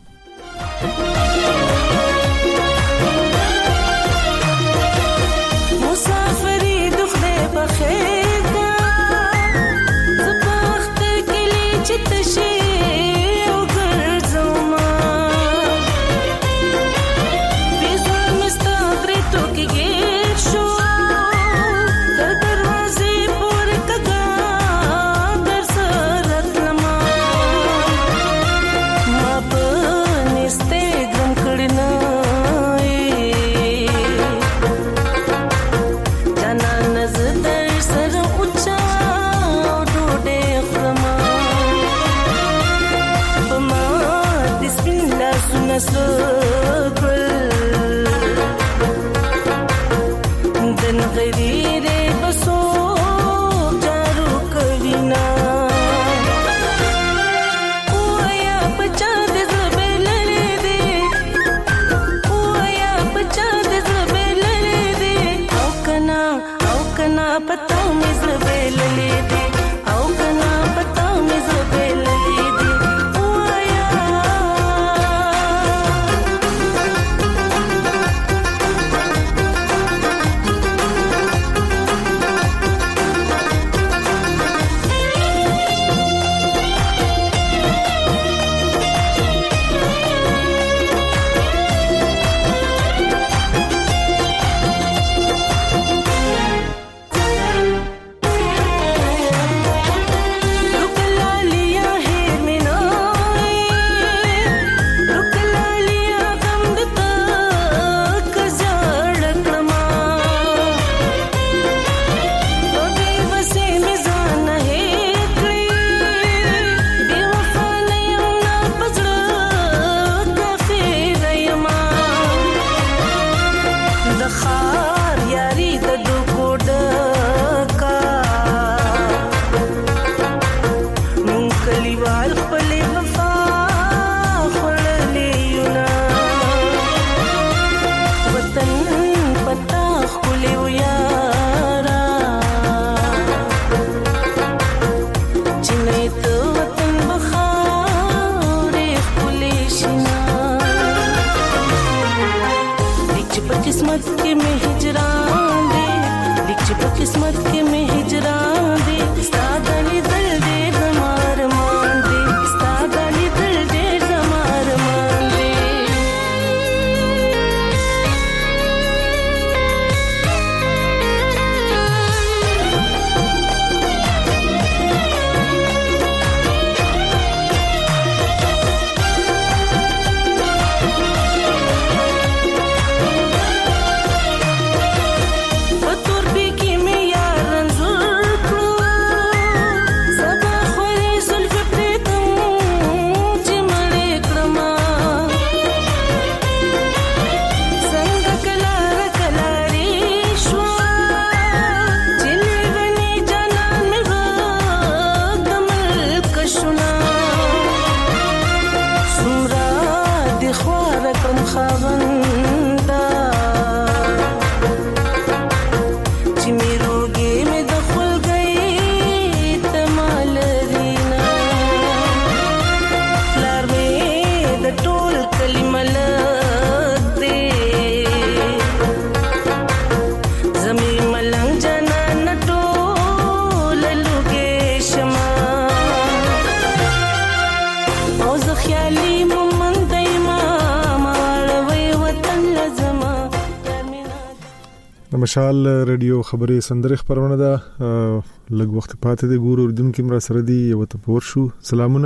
S1: مشال رادیو خبري سندره خبرونه ده لږ وخت پاتې دی ګورو اردن کې مر سره دی یو ته پور شو سلامونه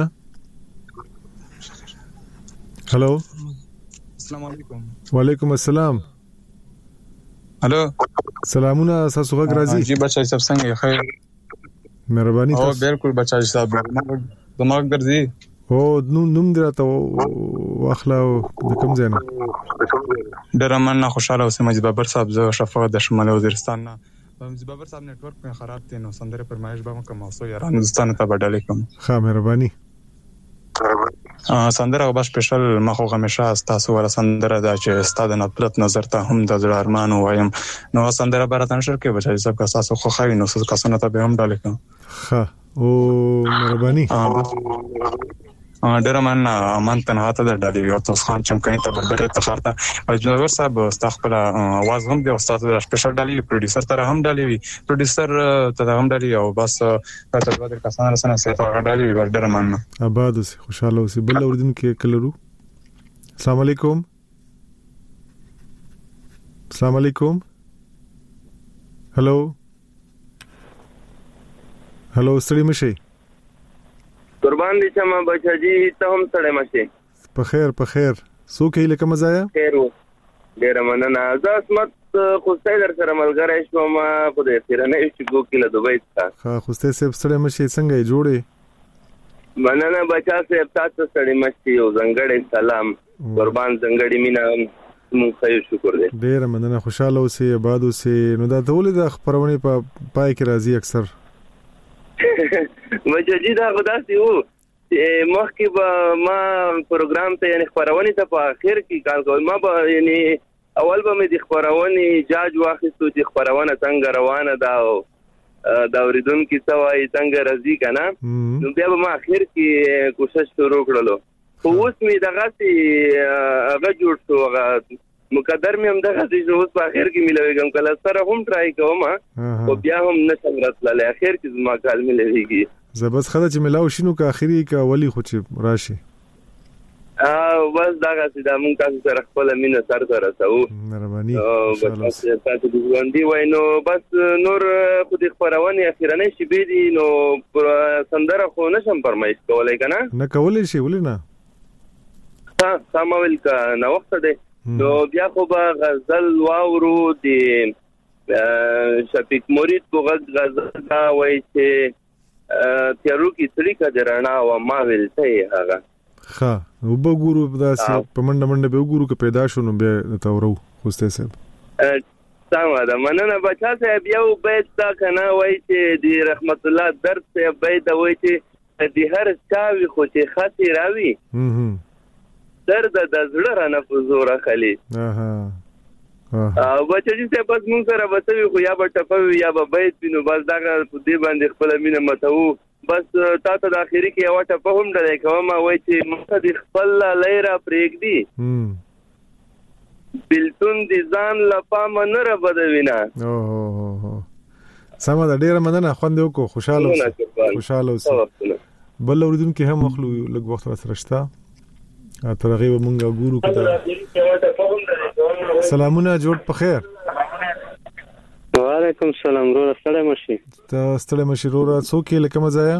S1: هالو
S19: السلام علیکم
S1: وعلیکم السلام
S19: هالو
S1: سلامونه تاسو غږ راځي
S19: جی بچا صاحب څنګه خیر
S1: مهرباني
S19: تاسو بالکل بچا صاحب دماغ ګرځي
S1: او نوم درته واخلا د کوم ځای نه
S19: ډېر مننه خوشاله اوسم چې بابر صاحب زه شفاعت د شمال وزیرستان نه بابر صاحب نتورک په خراب دي نو سندره پرمایش به کوم اوسو یاران هندستان ته بدل کوم
S1: ښه مهرباني
S19: سندره او سپیشل مخه همیشه تاسو ور سندره د چې استاد نطلت نظر ته هم د زړه ارمان وایم نو سندره براتن شر کې بچای صاحب کا تاسو خو خاوي نو څه کسونه ته به هم ډالې کوم
S1: ښه او مهرباني
S19: ډېر مننه امان تنها ته د ډالې یو تاسو خان چم کین ته بربره ته خاطر اجنور صاحب استغفر आवाज هم دی استاد د سپیشل ډالې پروډوسر ته هم ډالې وی پروډوسر ته هم ډالې او بس تاسو د کسانو سره سره ډالې وی ډېر مننه
S1: آباد اوسې خوشاله اوسې بل اوردن کې کلرو السلام علیکم السلام علیکم هالو هالو ستړي مشي
S20: قربان دي چې ما بچاجي ته هم ستړي مشي
S1: په خیر سو کې لکه مزایا
S20: خیر و ډېر مننه زه اسمت خوسته در سره ملګری شوم په دې خیرنه چې ګو کله دوبۍ ته
S1: ښه خوسته سپ ستړي مشي څنګه جوړې
S20: مننه بچا سپ تاسو ستړي مشي او زنګړې سلام قربان زنګړې مینا مونږ خیر شکر دې
S1: ډېر مننه خوشاله اوسې آباد اوسې نو دا ټول د خبرونه په پای کې راځي اکثر
S20: بچاجي دا خداسي وو مخکې به ما پروګرام ته یعنی خبرونه ته په اخر کې کار کول ما به یعنی اول به مې د خبرونه جاج واخیستو چې خبرونه څنګه روانه ده او دا اوریدونکو څه وایي څنګه راځي کنه نو بیا به ما اخر کې کوشش شروع کړلو خو اوس مې دغه سي هغه جوړ شو هغه مقدر مې هم دغه چې اوس په اخر کې ملويږم کله سره هم ټرای کوم او بیا هم نشم راتلل اخر کې زما کال ملويږي
S1: زبس خدای چې ملاو شینو کا اخري کا ولی خو چې راشي
S20: بس دغه چې د مونږ تاسو سره خپل مینه سره رسو
S1: مهرباني
S20: بس تاسو د ژوندۍ وینو بس نور خو د خبرونه اخیرنه شي به دي نو سندره خو نشم فرمایش کولای کنه
S1: نه کولای شي ولې نه
S20: سامویل کا نو وخت ده نو بیا خو به غزل واورو د شفیق مرید کو غزل دا وای چې تیارو کی طریقه درانا او ما ولته هغه
S1: ها وبګورو داسې په منډه به وګورو چې پیدا شونه به تاورو خوسته صاحب
S20: څنګه دا مننه بچا صاحب یو بیت دا کنه وای چې دی رحمت الله درد صاحب بیت وای چې د هر چاوي خو چې خاطر راوي درد د زړه رانه په زور اخلي بچی چې بس مونږ سره بسوي خو یا به ټپوي یا به بیت بینو بس دا په دې باندې خپل مینه متو بس تاسو د اخیری کې یو ټپ هم ډلې کوم وای چې مخ دې خپل لیرا پریک دی بلتون دي ځان لپا منره بدوینا
S1: سم دا ډیره مننه خوند وکړو خوشاله اوسه بل اوریدونکو هم مخلو لږ وخت سره شته ترغیب مونږه ګورو کته سلامونه جوړ په خیر
S21: وعلیکم السلام ورو ستړی مشي
S1: ستړی مشي ورو څوک لکه مزایا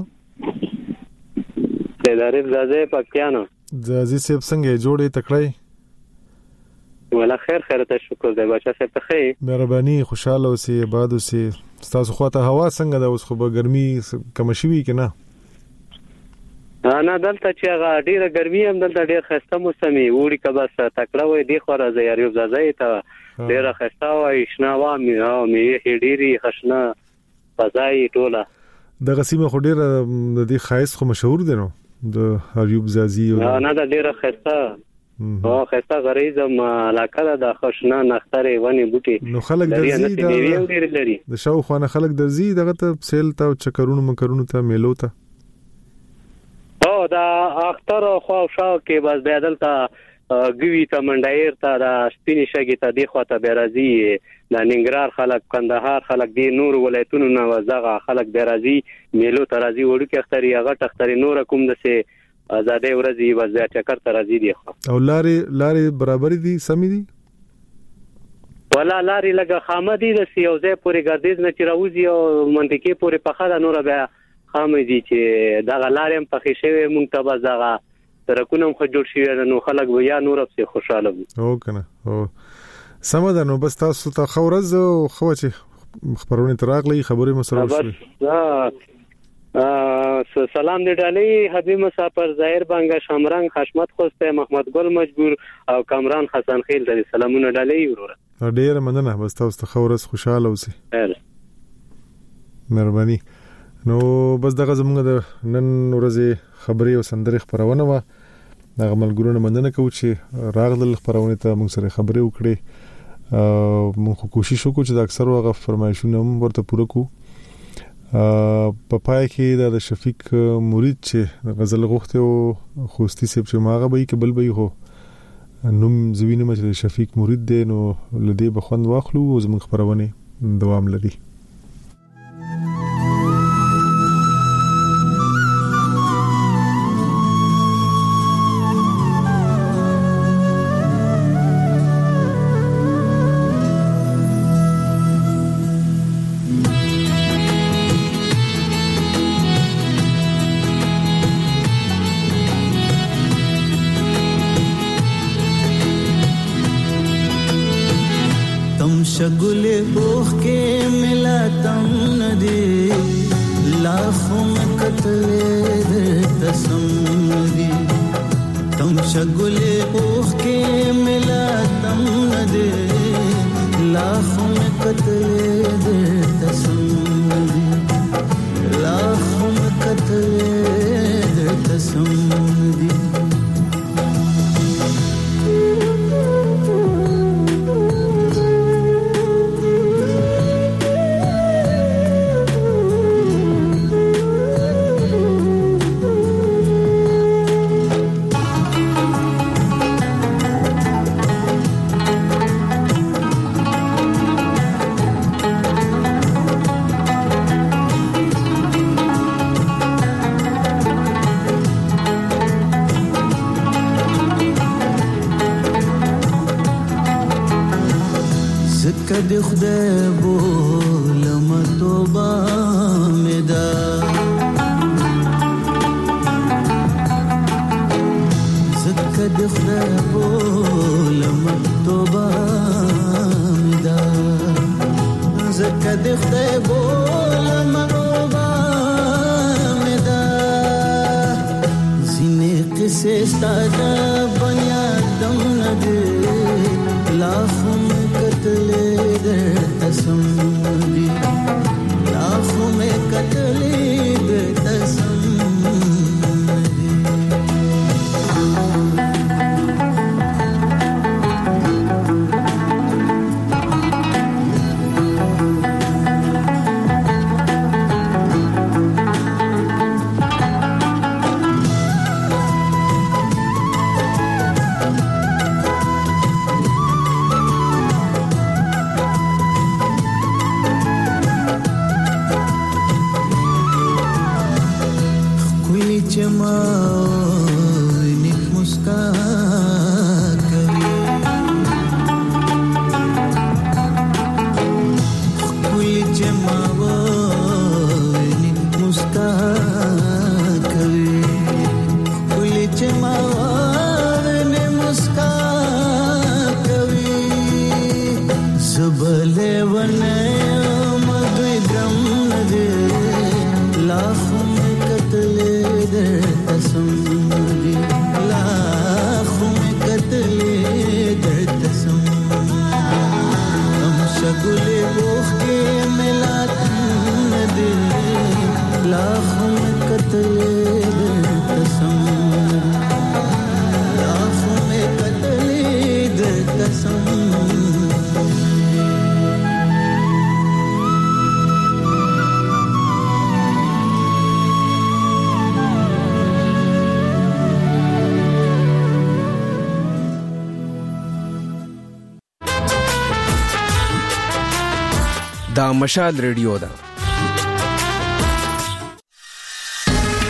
S21: تدارې زازه پکیانو
S1: زازي سیب څنګه جوړې تکړه
S21: ولا خیر ته شکر دی بچا سیب ته خیر
S1: مهرباني خوشاله اوسې آباد اوسې تاسو خواته هوا څنګه ده اوس خو به ګرمي کم شوي کنه
S21: انا دلته چې هغه ډیره ګرمي هم دلته ډیر خسته موسمي وړي کبه تکړه وي دی خو راځي یاري زازي ته ډیره خسته وي شناوا مې هډيري خشنه فزای ټوله
S1: د غسیمه خو ډیره د دې خایس خو مشهور دي نو د ایوب زازي
S21: نه دا ډیره خسته او خسته غریزه علاقه د خشنه نختره ونی بوټي
S1: نو خلک درځي د شاو خانه خلک درځي دغه ته سیل ته چکرونو مکرونو ته میلو ته
S21: دا اختر خو شاو کې بس بدل تا ګوي ته منډایر ته دا سپینې شګې ته دی خو ته بیرازي د ننګرهار خلک کندهار خلک دی نور ولایتونو نه وزغه خلک بیرازي میلو ته راځي وړو کې اختري هغه تختري نور کوم دسه آزادې ورځي وځه چکر ته راځي دی خو
S1: او لارې برابر دي سمې دي
S21: ولا لاري لګه خامدي د سیوزه پورې ګردیز نه چې راوځي او منطقي پورې په خاله نور بیا خامدي چې دا لارې په خښوي مونږ ته بس دا ترکونه خو جوړ شي نو خلک بیا نور په خوشاله وي
S1: او کنه او سمه ده. نو بس تاسو ته خورز او خو چې خبرونه تراغلي خبرې مسره
S21: وشي. سلام دې ډالۍ حبیب مسافر ظاهر بنگا شامرنګ حشمت خوسته محمد ګل مجبور او کامران حسن خیل ته سلامونه ډالۍ وروره.
S1: ډیره مننه. بس تاسو ته خورز خوشاله اوسئ. مهرباني. نو بس دغه زموږ د نن ورځې خبرې او سندرې خبرونه و. دغه ملګرونه مننه کوم چې راغلل خبرونه ته موږ سره خبرې وکړې. موږ کوشش وکړو چې د اکثر وغه فرمایشونه هم ورته پوره کړو. په پای کې د شفیق مرید چې غزل غوښته او خوستي سیب چې ماغه به کې بل به هو نوم زوینه مې شفیق مرید دی نو لدی بخوند واخلو او زموږ خبرونه دوام لري.
S12: शगुले ओख के मिला तम न दे लाखों में कतले तसम दी तम शगुले ओख के मिला तम न दे लाखों में कतले तसम दी लाखों में कतले तसम दी کد خدای بولم توبه مدا زکد خدای بولم توبه مدا زکد خدای بولم توبه مدا زینه قصه ستاده بنیادم نده लाखों में कतले दे तसम दी लाखों में कतले दे तसम दी
S2: دا مشال ریډیو ده